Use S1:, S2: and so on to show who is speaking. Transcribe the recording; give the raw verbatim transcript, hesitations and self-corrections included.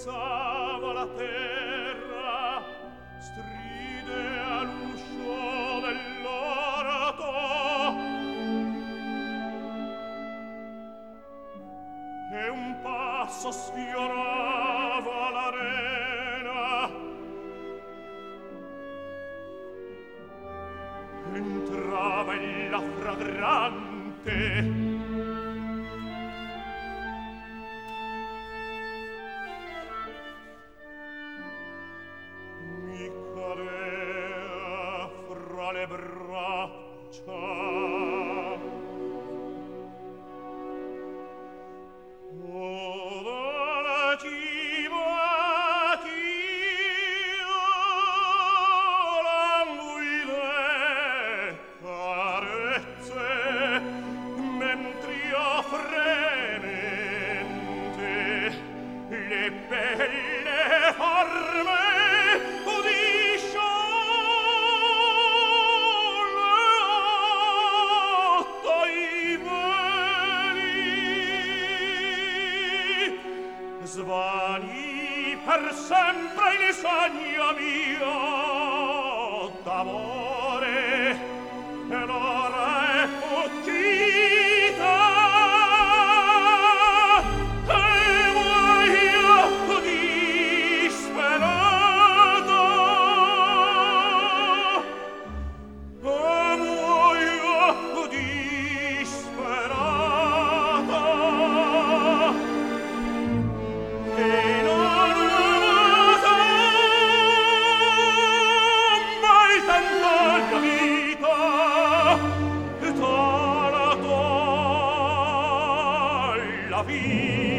S1: spezzava la terra, stride all'uscio dell'orto, e un passo sfiorava l'arena. Entrava ella fragrante, le braccia. Oh, la cima ch'io languide carezze, mentr'io fremente le belle forme udiscio. Svani per sempre il sogno mio d'amore, e l'ora è fuggita, e muoio disperato, e muoio disperato. E non uso mai tanto la vita, e tala la vita.